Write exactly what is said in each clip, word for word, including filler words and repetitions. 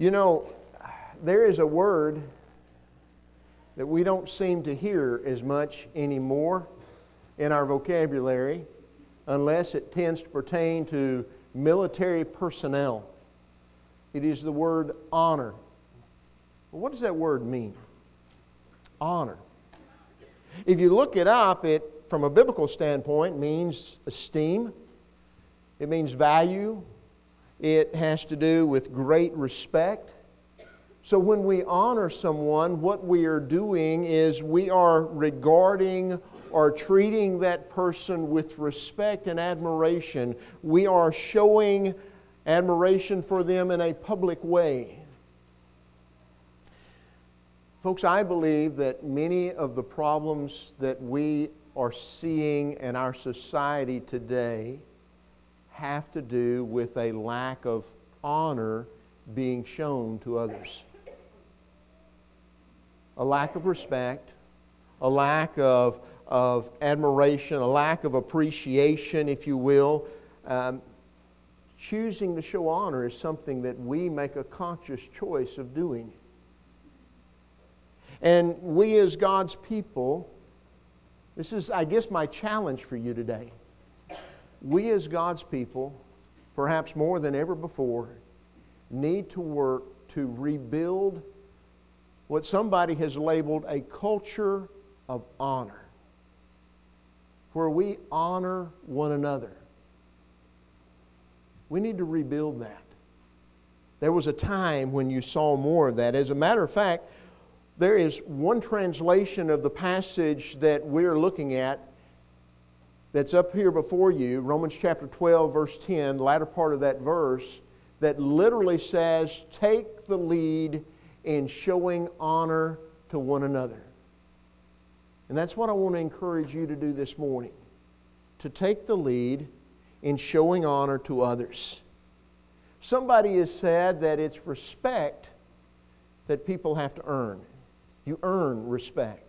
You know, there is a word that we don't seem to hear as much anymore in our vocabulary unless it tends to pertain to military personnel. It is the word honor. Well, what does that word mean? Honor. If you look it up, it, from a biblical standpoint, means esteem. It means value. It has to do with great respect. So when we honor someone, what we are doing is we are regarding or treating that person with respect and admiration. We are showing admiration for them in a public way. Folks, I believe that many of the problems that we are seeing in our society today have to do with a lack of honor being shown to others. A lack of respect, a lack of, of admiration, a lack of appreciation, if you will. Um, choosing to show honor is something that we make a conscious choice of doing. And we as God's people, this is, I guess, my challenge for you today. We as God's people, perhaps more than ever before, need to work to rebuild what somebody has labeled a culture of honor, where we honor one another. We need to rebuild that. There was a time when you saw more of that. As a matter of fact, there is one translation of the passage that we're looking at that's up here before you, Romans chapter twelve, verse ten, the latter part of that verse, that literally says, take the lead in showing honor to one another. And that's what I want to encourage you to do this morning, to take the lead in showing honor to others. Somebody has said that it's respect that people have to earn. You earn respect.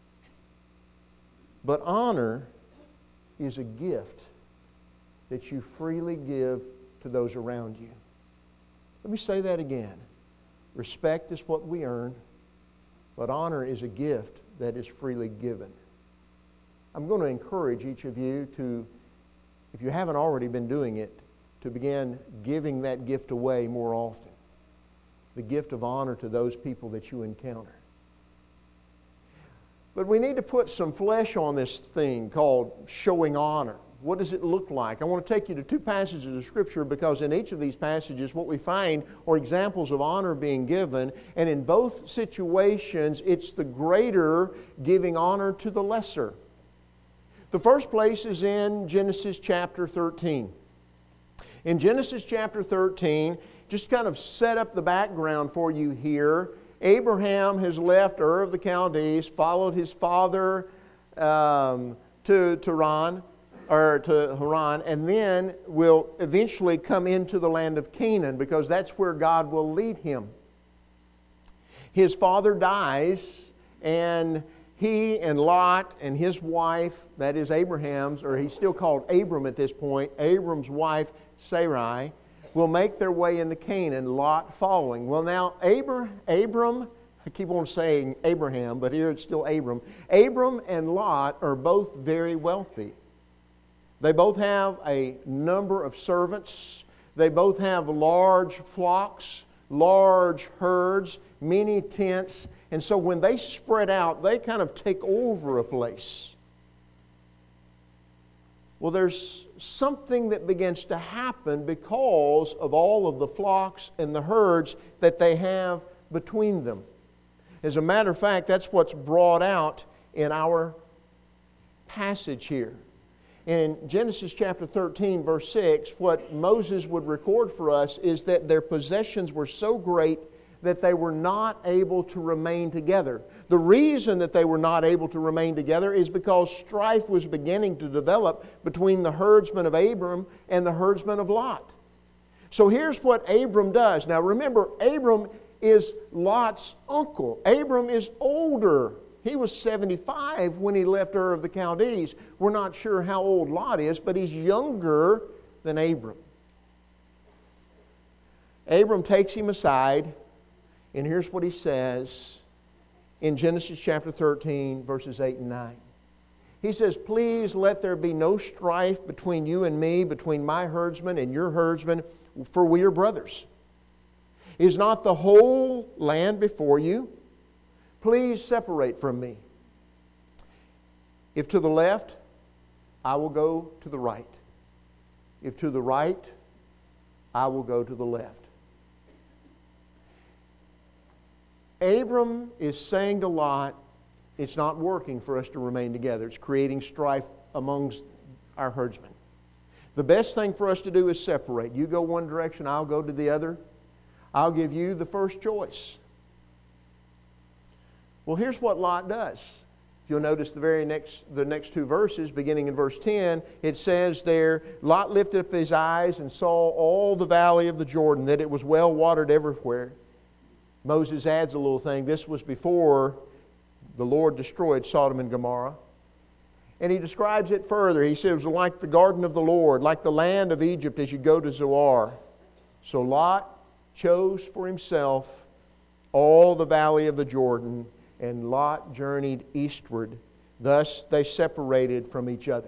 But honor is a gift that you freely give to those around you. Let me say that again. Respect is what we earn, but honor is a gift that is freely given. I'm going to encourage each of you to, if you haven't already been doing it, to begin giving that gift away more often. The gift of honor to those people that you encounter. But we need to put some flesh on this thing called showing honor. What does it look like? I want to take you to two passages of Scripture because in each of these passages what we find are examples of honor being given, and in both situations it's the greater giving honor to the lesser. The first place is in Genesis chapter thirteen. In Genesis chapter thirteen, just kind of set up the background for you here. Abraham has left Ur of the Chaldees, followed his father um, to, to Haran, or to Haran, and then will eventually come into the land of Canaan because that's where God will lead him. His father dies, and he and Lot and his wife, that is Abraham's, or he's still called Abram at this point, Abram's wife Sarai, will make their way into Canaan, Lot following. Well, now, Abra, Abram, I keep on saying Abraham, but here it's still Abram. Abram and Lot are both very wealthy. They both have a number of servants. They both have large flocks, large herds, many tents. And so when they spread out, they kind of take over a place. Well, there's something that begins to happen because of all of the flocks and the herds that they have between them. As a matter of fact, that's what's brought out in our passage here. In Genesis chapter thirteen, verse six, what Moses would record for us is that their possessions were so great that they were not able to remain together. The reason that they were not able to remain together is because strife was beginning to develop between the herdsmen of Abram and the herdsmen of Lot. So here's what Abram does. Now remember, Abram is Lot's uncle. Abram is older. He was seventy-five when he left Ur of the Chaldees. We're not sure how old Lot is, but he's younger than Abram. Abram takes him aside And here's what he says in Genesis chapter thirteen, verses eight and nine. He says, "Please let there be no strife between you and me, between my herdsmen and your herdsmen, for we are brothers. Is not the whole land before you? Please separate from me. If to the left, I will go to the right. If to the right, I will go to the left." Abram is saying to Lot, it's not working for us to remain together. It's creating strife amongst our herdsmen. The best thing for us to do is separate. You go one direction, I'll go to the other. I'll give you the first choice. Well, here's what Lot does. You'll notice the very next, the next two verses, beginning in verse ten, it says there, Lot lifted up his eyes and saw all the valley of the Jordan, that it was well watered everywhere. Moses adds a little thing. This was before the Lord destroyed Sodom and Gomorrah. And he describes it further. He says, it was like the garden of the Lord, like the land of Egypt as you go to Zoar. So Lot chose for himself all the valley of the Jordan, and Lot journeyed eastward. Thus they separated from each other.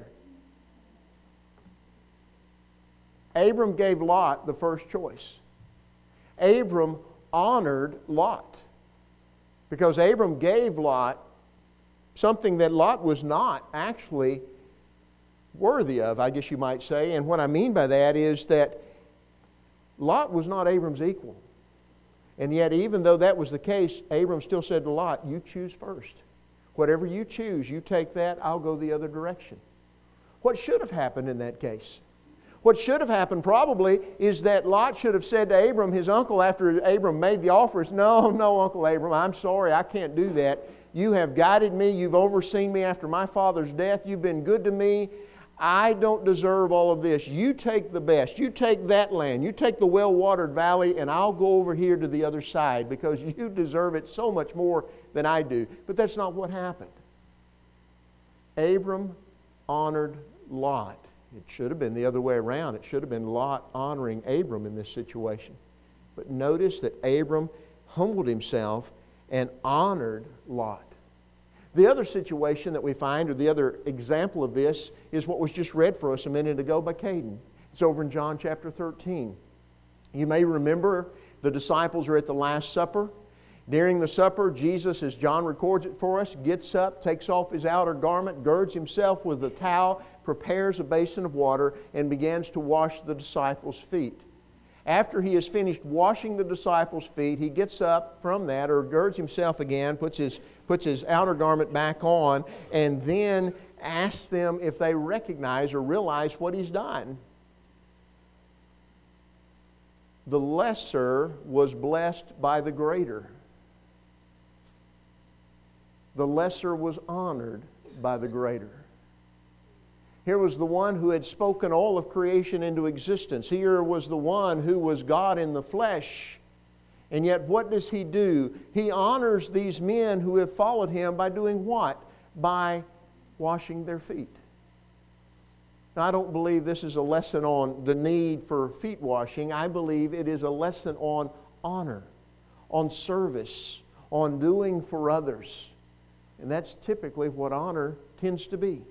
Abram gave Lot the first choice. Abram honored Lot, because Abram gave Lot something that Lot was not actually worthy of, I guess you might say. And what I mean by that is that Lot was not Abram's equal. And yet, even though that was the case, Abram still said to Lot, you choose first. Whatever you choose, you take that, I'll go the other direction. What should have happened in that case? What should have happened probably is that Lot should have said to Abram, his uncle, after Abram made the offers, no, no, Uncle Abram, I'm sorry, I can't do that. You have guided me, you've overseen me after my father's death, you've been good to me. I don't deserve all of this. You take the best. You take that land. You take the well-watered valley, and I'll go over here to the other side because you deserve it so much more than I do. But that's not what happened. Abram honored Lot. It should have been the other way around. It should have been Lot honoring Abram in this situation. But notice that Abram humbled himself and honored Lot. The other situation that we find, or the other example of this, is what was just read for us a minute ago by Caden. It's over in John chapter thirteen. You may remember the disciples are at the Last Supper. During the supper, Jesus, as John records it for us, gets up, takes off his outer garment, girds himself with a towel, prepares a basin of water, and begins to wash the disciples' feet. After he has finished washing the disciples' feet, he gets up from that, or girds himself again, puts his, puts his outer garment back on, and then asks them if they recognize or realize what he's done. The lesser was blessed by the greater. The lesser was honored by the greater. Here was the one who had spoken all of creation into existence. Here was the one who was God in the flesh. And yet what does he do? He honors these men who have followed him by doing what? By washing their feet. Now, I don't believe this is a lesson on the need for feet washing. I believe it is a lesson on honor, on service, on doing for others. And that's typically what honor tends to be.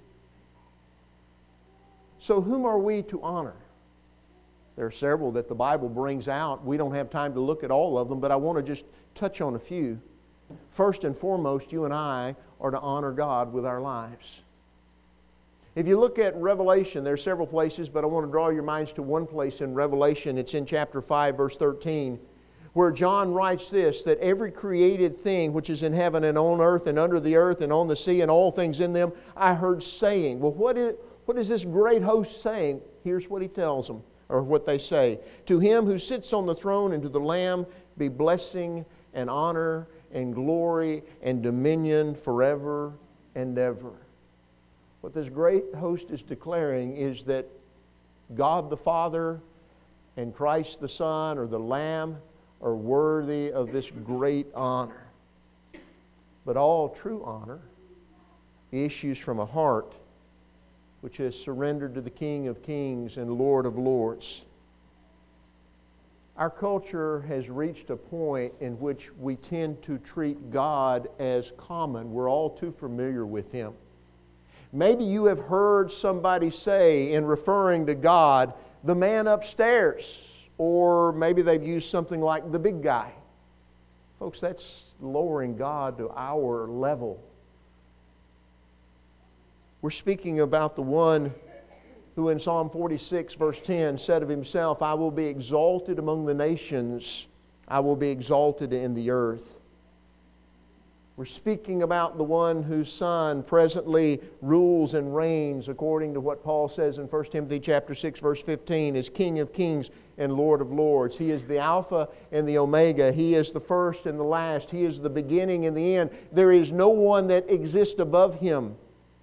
So whom are we to honor? There are several that the Bible brings out. We don't have time to look at all of them, but I want to just touch on a few. First and foremost, you and I are to honor God with our lives. If you look at Revelation, there are several places, but I want to draw your minds to one place in Revelation. It's in chapter five, verse thirteen, where John writes this, that every created thing which is in heaven and on earth and under the earth and on the sea and all things in them, I heard saying. Well, what is, what is this great host saying? Here's what he tells them, or what they say. To him who sits on the throne and to the Lamb be blessing and honor and glory and dominion forever and ever. What this great host is declaring is that God the Father and Christ the Son, or the Lamb, are worthy of this great honor. But all true honor issues from a heart which has surrendered to the King of Kings and Lord of Lords. Our culture has reached a point in which we tend to treat God as common. We're all too familiar with Him. Maybe you have heard somebody say, in referring to God, the man upstairs, or maybe they've used something like the big guy. Folks, that's lowering God to our level. We're speaking about the one who in Psalm forty-six, verse ten, said of himself, I will be exalted among the nations, I will be exalted in the earth. We're speaking about the one whose Son presently rules and reigns, according to what Paul says in First Timothy chapter six, verse fifteen, as King of kings and Lord of lords. He is the Alpha and the Omega. He is the first and the last. He is the beginning and the end. There is no one that exists above Him.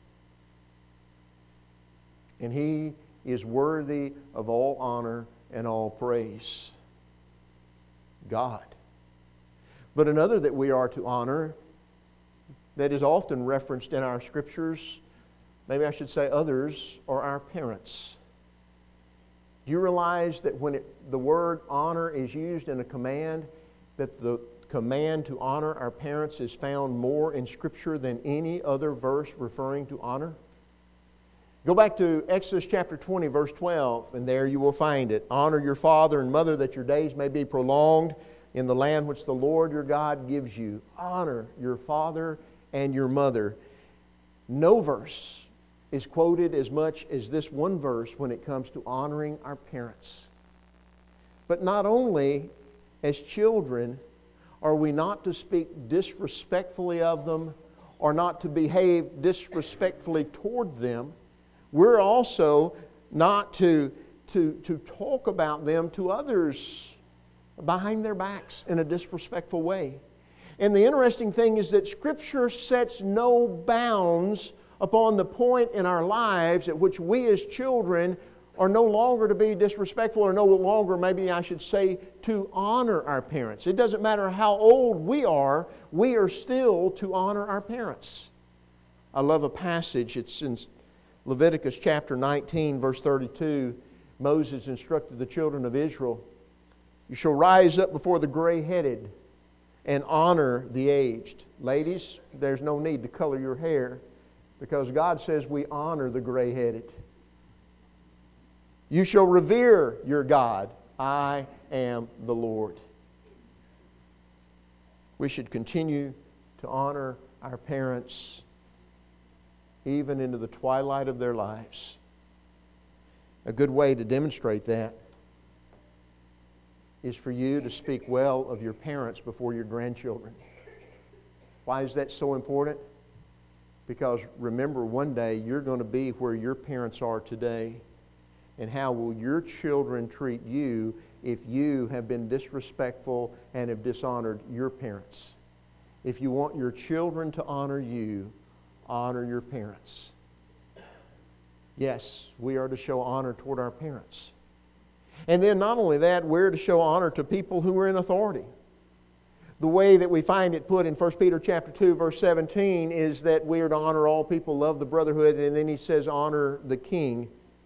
And He is worthy of all honor and all praise. God. But another that we are to honor, that is often referenced in our Scriptures, maybe I should say others, are our parents. Do you realize that when it, the word honor is used in a command, that the command to honor our parents is found more in Scripture than any other verse referring to honor? Go back to Exodus chapter twenty, verse twelve, and there you will find it. Honor your father and mother that your days may be prolonged in the land which the Lord your God gives you. Honor your father and your mother. No verse is quoted as much as this one verse when it comes to honoring our parents. But not only as children are we not to speak disrespectfully of them or not to behave disrespectfully toward them, we're also not to, to, to talk about them to others behind their backs in a disrespectful way. And the interesting thing is that Scripture sets no bounds upon the point in our lives at which we as children are no longer to be disrespectful, or no longer, maybe I should say, to honor our parents. It doesn't matter how old we are, we are still to honor our parents. I love a passage, it's in Leviticus chapter nineteen, verse thirty-two. Moses instructed the children of Israel, you shall rise up before the gray-headed and honor the aged. Ladies, there's no need to color your hair because God says we honor the gray-headed. You shall revere your God. I am the Lord. We should continue to honor our parents even into the twilight of their lives. A good way to demonstrate that is for you to speak well of your parents before your grandchildren. Why is that so important? Because remember, one day you're going to be where your parents are today. And how will your children treat you if you have been disrespectful and have dishonored your parents? If you want your children to honor you, honor your parents. Yes, we are to show honor toward our parents. And then not only that, we're to show honor to people who are in authority. The way that we find it put in First Peter chapter two, verse seventeen is that we are to honor all people, love the brotherhood, and then he says honor the king.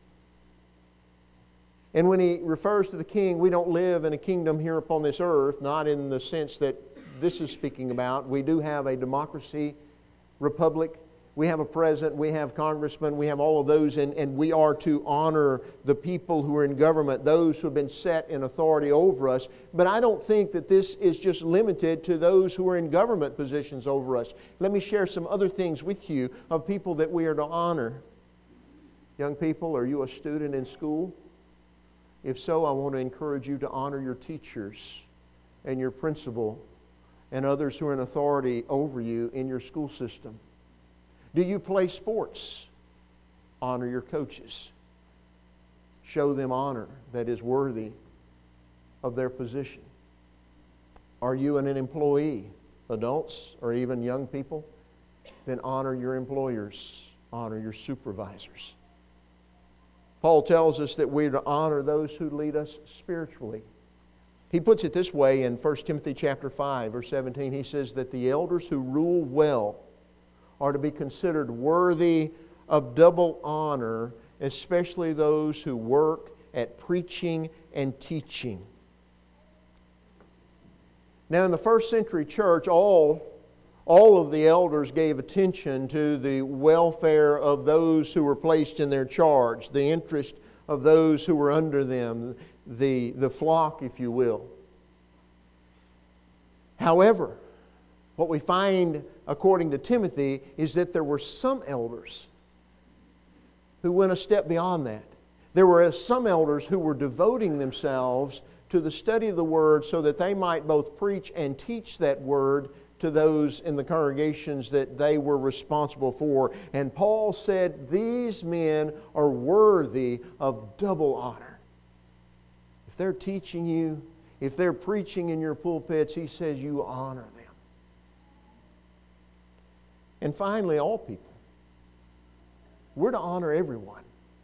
And when he refers to the king, we don't live in a kingdom here upon this earth, not in the sense that this is speaking about. We do have a democracy, republic. We have a president, we have congressmen, we have all of those, and, and we are to honor the people who are in government, those who have been set in authority over us. But I don't think that this is just limited to those who are in government positions over us. Let me share some other things with you of people that we are to honor. Young people, are you a student in school? If so, I want to encourage you to honor your teachers and your principal and others who are in authority over you in your school system. Do you play sports? Honor your coaches. Show them honor that is worthy of their position. Are you an employee, adults or even young people? Then honor your employers. Honor your supervisors. Paul tells us that we're to honor those who lead us spiritually. He puts it this way in First Timothy chapter five, verse seventeen. He says that the elders who rule well are to be considered worthy of double honor, especially those who work at preaching and teaching. Now, in the first century church, all, all of the elders gave attention to the welfare of those who were placed in their charge, the interest of those who were under them, the, the flock, if you will. However, what we find, according to Timothy, is that there were some elders who went a step beyond that. There were some elders who were devoting themselves to the study of the Word so that they might both preach and teach that Word to those in the congregations that they were responsible for. And Paul said, these men are worthy of double honor. If they're teaching you, if they're preaching in your pulpits, he says you honor them. And finally, all people. We're to honor everyone.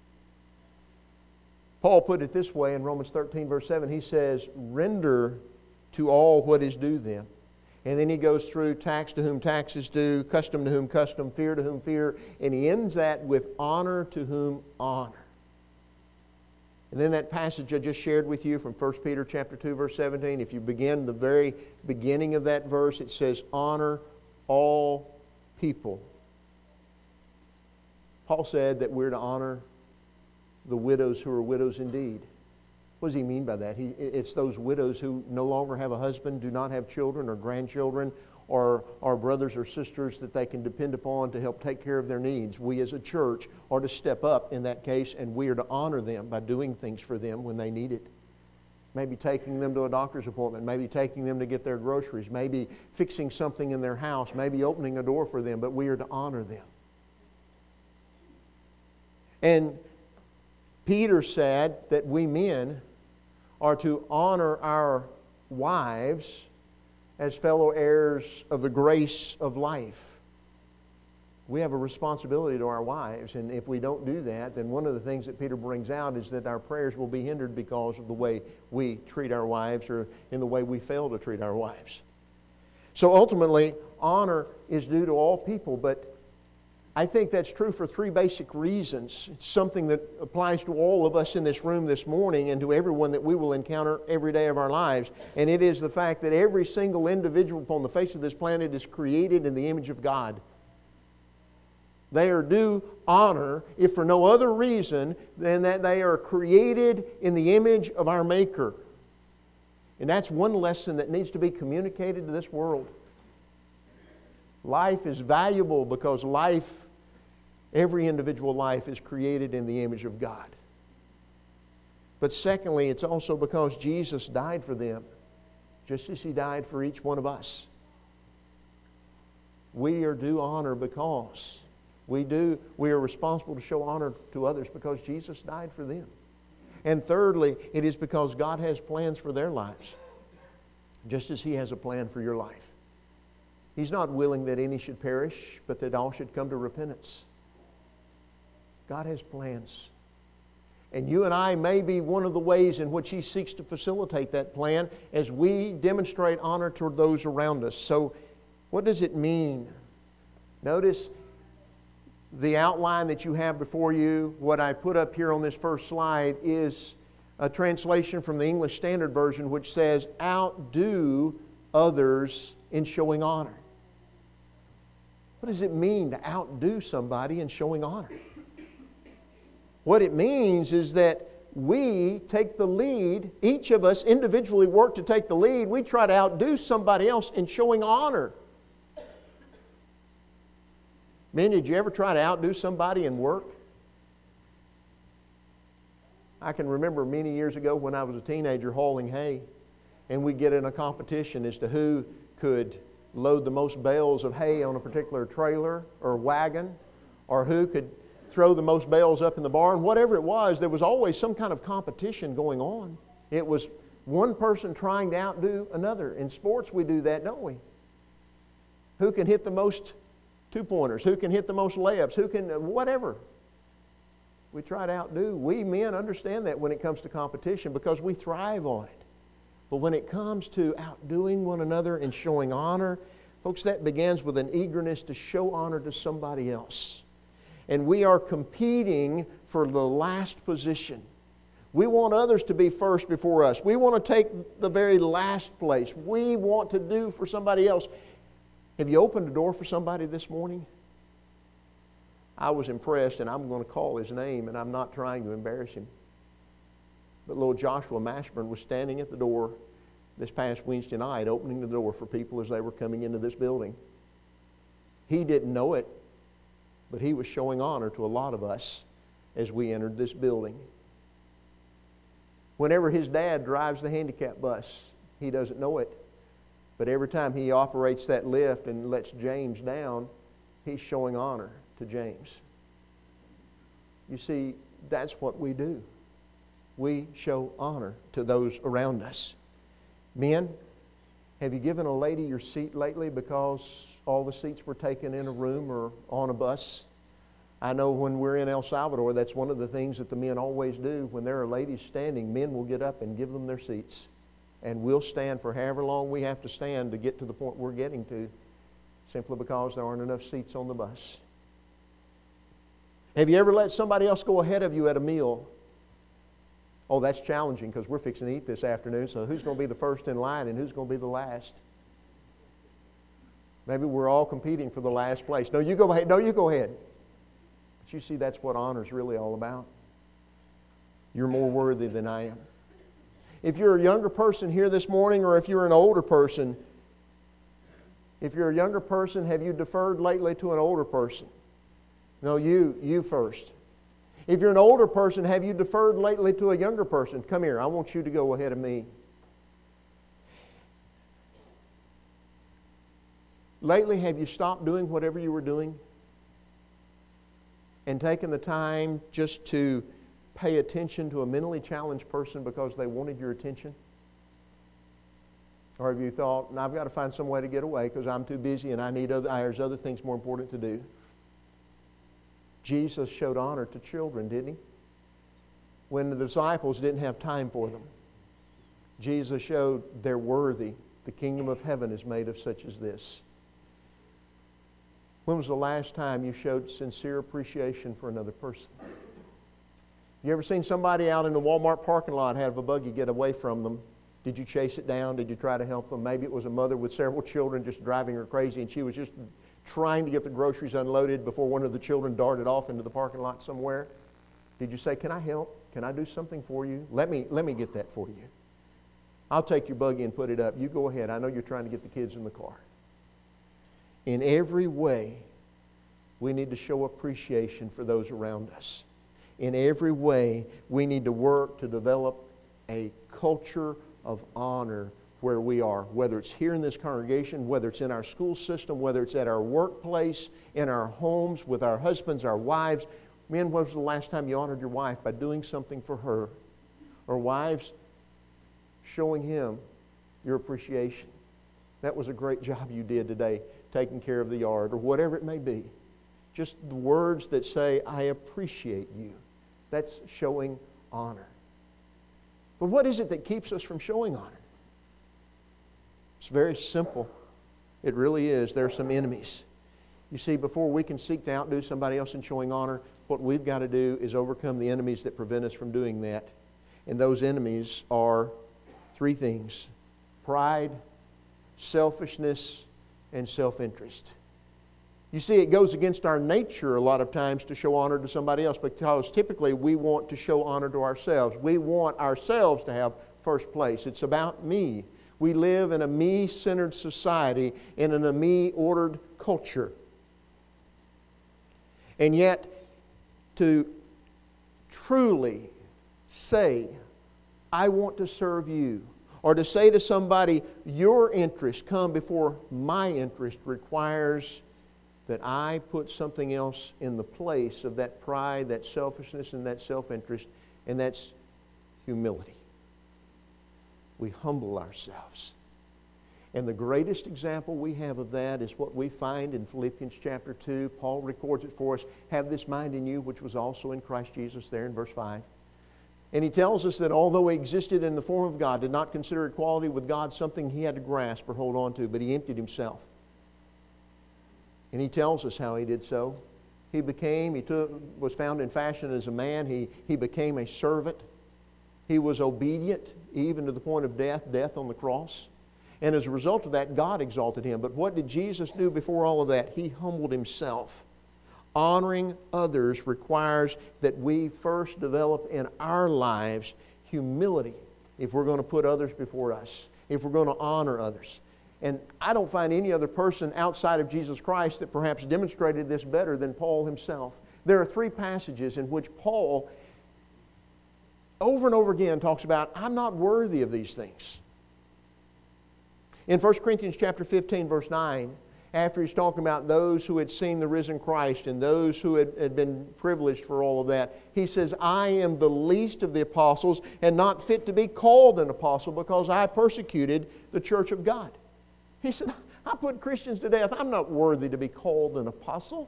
Paul put it this way in Romans thirteen, verse seven. He says, render to all what is due them. And then he goes through tax to whom tax is due, custom to whom custom, fear to whom fear. And he ends that with honor to whom honor. And then that passage I just shared with you from First Peter chapter two, verse seventeen. If you begin the very beginning of that verse, it says, honor all people. Paul said that we're to honor the widows who are widows indeed. What does he mean by that? He, it's those widows who no longer have a husband, do not have children or grandchildren, or are brothers or sisters that they can depend upon to help take care of their needs. We as a church are to step up in that case, and we are to honor them by doing things for them when they need it. Maybe taking them to a doctor's appointment, maybe taking them to get their groceries, maybe fixing something in their house, maybe opening a door for them, but we are to honor them. And Peter said that we men are to honor our wives as fellow heirs of the grace of life. We have a responsibility to our wives, and if we don't do that, then one of the things that Peter brings out is that our prayers will be hindered because of the way we treat our wives or in the way we fail to treat our wives. So ultimately, honor is due to all people, but I think that's true for three basic reasons. It's something that applies to all of us in this room this morning and to everyone that we will encounter every day of our lives. And it is the fact that every single individual upon the face of this planet is created in the image of God. They are due honor, if for no other reason than that they are created in the image of our Maker. And that's one lesson that needs to be communicated to this world. Life is valuable because life, every individual life is created in the image of God. But secondly, it's also because Jesus died for them, just as He died for each one of us. We are due honor because we do, we are responsible to show honor to others because Jesus died for them. And thirdly, it is because God has plans for their lives, just as He has a plan for your life. He's not willing that any should perish, but that all should come to repentance. God has plans. And you and I may be one of the ways in which He seeks to facilitate that plan as we demonstrate honor toward those around us. So, what does it mean? Notice the outline that you have before you. What I put up here on this first slide is a translation from the English Standard Version which says, outdo others in showing honor. What does it mean to outdo somebody in showing honor? What it means is that we take the lead, each of us individually work to take the lead, we try to outdo somebody else in showing honor. Men, did you ever try to outdo somebody in work? I can remember many years ago when I was a teenager hauling hay, and we'd get in a competition as to who could load the most bales of hay on a particular trailer or wagon, or who could throw the most bales up in the barn. Whatever it was, there was always some kind of competition going on. It was one person trying to outdo another. In sports we do that, don't we? Who can hit the most two-pointers? Who can hit the most layups? Who can, whatever. We try to outdo. We men understand that when it comes to competition because we thrive on it. But when it comes to outdoing one another and showing honor, folks, that begins with an eagerness to show honor to somebody else. And we are competing for the last position. We want others to be first before us. We want to take the very last place. We want to do for somebody else. Have you opened the door for somebody this morning? I was impressed, and I'm going to call his name, and I'm not trying to embarrass him. But little Joshua Mashburn was standing at the door this past Wednesday night, opening the door for people as they were coming into this building. He didn't know it, but he was showing honor to a lot of us as we entered this building. Whenever his dad drives the handicap bus, he doesn't know it, but every time he operates that lift and lets James down, he's showing honor to James. You see, that's what we do. We show honor to those around us. Men, have you given a lady your seat lately because all the seats were taken in a room or on a bus? I know when we're in El Salvador, that's one of the things that the men always do. When there are ladies standing, men will get up and give them their seats. And we'll stand for however long we have to stand to get to the point we're getting to, simply because there aren't enough seats on the bus. Have you ever let somebody else go ahead of you at a meal? Oh, that's challenging because we're fixing to eat this afternoon, so who's going to be the first in line and who's going to be the last? Maybe we're all competing for the last place. No, you go ahead. No, you go ahead. But you see, that's what honor is really all about. You're more worthy than I am. If you're a younger person here this morning, or if you're an older person, if you're a younger person, have you deferred lately to an older person? No, you, you first. If you're an older person, have you deferred lately to a younger person? Come here, I want you to go ahead of me. Lately, have you stopped doing whatever you were doing and taken the time just to pay attention to a mentally challenged person because they wanted your attention? Or have you thought, I've got to find some way to get away because I'm too busy and I need other, there's other things more important to do? Jesus showed honor to children, didn't He? When the disciples didn't have time for them, Jesus showed they're worthy. The kingdom of heaven is made of such as this. When was the last time you showed sincere appreciation for another person? You ever seen somebody out in the Walmart parking lot have a buggy get away from them? Did you chase it down? Did you try to help them? Maybe it was a mother with several children just driving her crazy and she was just trying to get the groceries unloaded before one of the children darted off into the parking lot somewhere. Did you say, can I help? Can I do something for you? Let me, let me get that for you. I'll take your buggy and put it up. You go ahead. I know you're trying to get the kids in the car. In every way, we need to show appreciation for those around us. In every way, we need to work to develop a culture of honor where we are, whether it's here in this congregation, whether it's in our school system, whether it's at our workplace, in our homes, with our husbands, our wives. Men, when was the last time you honored your wife by doing something for her? Or wives, showing him your appreciation. That was a great job you did today, taking care of the yard, or whatever it may be. Just the words that say, I appreciate you. That's showing honor. But what is it that keeps us from showing honor? It's very simple. It really is. There are some enemies. You see, before we can seek to outdo somebody else in showing honor, what we've got to do is overcome the enemies that prevent us from doing that. And those enemies are three things: pride, selfishness, and self-interest. You see, it goes against our nature a lot of times to show honor to somebody else, because typically we want to show honor to ourselves. We want ourselves to have first place. It's about me. We live in a me-centered society, in a me-ordered culture. And yet, to truly say, I want to serve you, or to say to somebody, your interest come before my interest, requires that I put something else in the place of that pride, that selfishness, and that self-interest, and that's humility. We humble ourselves. And the greatest example we have of that is what we find in Philippians chapter two. Paul records it for us. Have this mind in you, which was also in Christ Jesus, there in verse five. And he tells us that although he existed in the form of God, did not consider equality with God something he had to grasp or hold on to, but he emptied himself. And he tells us how he did so. He became, he took, was found in fashion as a man. He, he became a servant. He was obedient even to the point of death, death on the cross. And as a result of that, God exalted Him. But what did Jesus do before all of that? He humbled Himself. Honoring others requires that we first develop in our lives humility if we're going to put others before us, if we're going to honor others. And I don't find any other person outside of Jesus Christ that perhaps demonstrated this better than Paul himself. There are three passages in which Paul over and over again talks about, I'm not worthy of these things. In First Corinthians chapter fifteen, verse nine, after he's talking about those who had seen the risen Christ and those who had, had been privileged for all of that, he says, I am the least of the apostles and not fit to be called an apostle because I persecuted the church of God. He said, I put Christians to death. I'm not worthy to be called an apostle.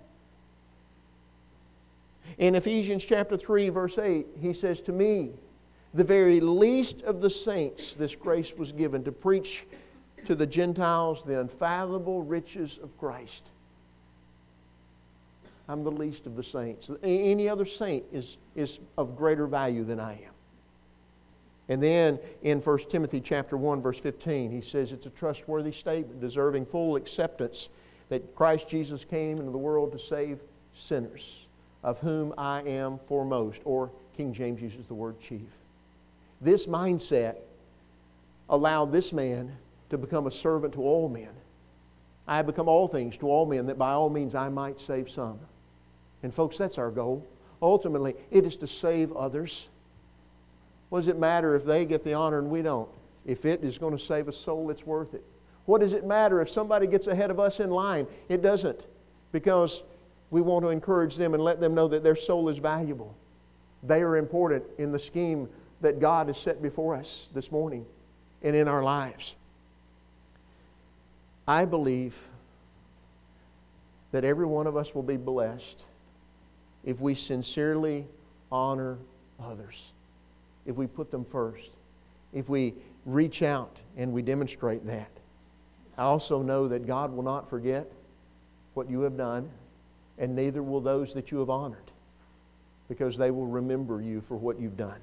In Ephesians chapter three, verse eight, he says, to me, the very least of the saints, this grace was given to preach to the Gentiles the unfathomable riches of Christ. I'm the least of the saints. Any other saint is, is of greater value than I am. And then in First Timothy chapter one, verse fifteen, he says it's a trustworthy statement, deserving full acceptance, that Christ Jesus came into the world to save sinners, of whom I am foremost, or King James uses the word chief. This mindset allowed this man to become a servant to all men. I have become all things to all men, that by all means I might save some. And folks, that's our goal. Ultimately, it is to save others. What does it matter if they get the honor and we don't? If it is going to save a soul, it's worth it. What does it matter if somebody gets ahead of us in line? It doesn't, because we want to encourage them and let them know that their soul is valuable. They are important in the scheme that God has set before us this morning and in our lives. I believe that every one of us will be blessed if we sincerely honor others, if we put them first, if we reach out and we demonstrate that. I also know that God will not forget what you have done, and neither will those that you have honored, because they will remember you for what you've done.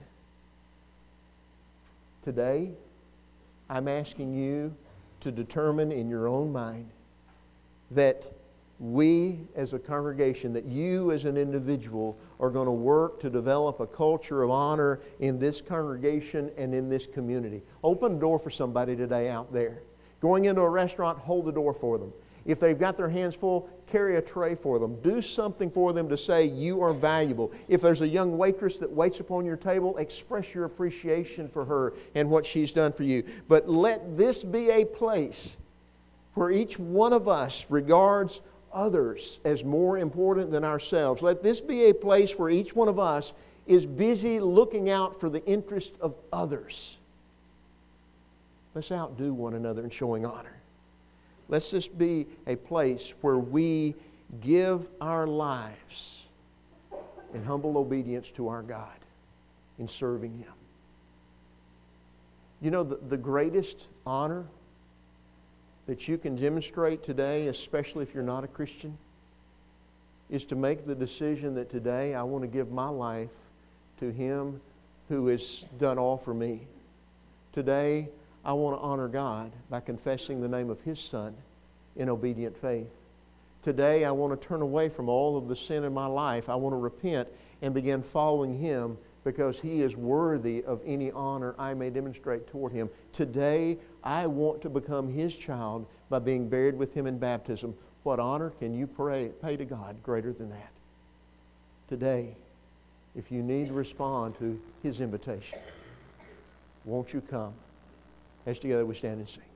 Today, I'm asking you to determine in your own mind that we as a congregation, that you as an individual are going to work to develop a culture of honor in this congregation and in this community. Open the door for somebody today out there. Going into a restaurant, hold the door for them. If they've got their hands full, carry a tray for them. Do something for them to say you are valuable. If there's a young waitress that waits upon your table, express your appreciation for her and what she's done for you. But let this be a place where each one of us regards others as more important than ourselves. Let this be a place where each one of us is busy looking out for the interest of others. Let's outdo one another in showing honor. Let's just be a place where we give our lives in humble obedience to our God in serving Him. You know, the, the greatest honor that you can demonstrate today, especially if you're not a Christian, is to make the decision that today I want to give my life to Him who has done all for me. Today, I want to honor God by confessing the name of His Son in obedient faith. Today, I want to turn away from all of the sin in my life. I want to repent and begin following Him because He is worthy of any honor I may demonstrate toward Him. Today, I want to become His child by being buried with Him in baptism. What honor can you pray, pay to God greater than that? Today, if you need to respond to His invitation, won't you come? As together we stand and sing.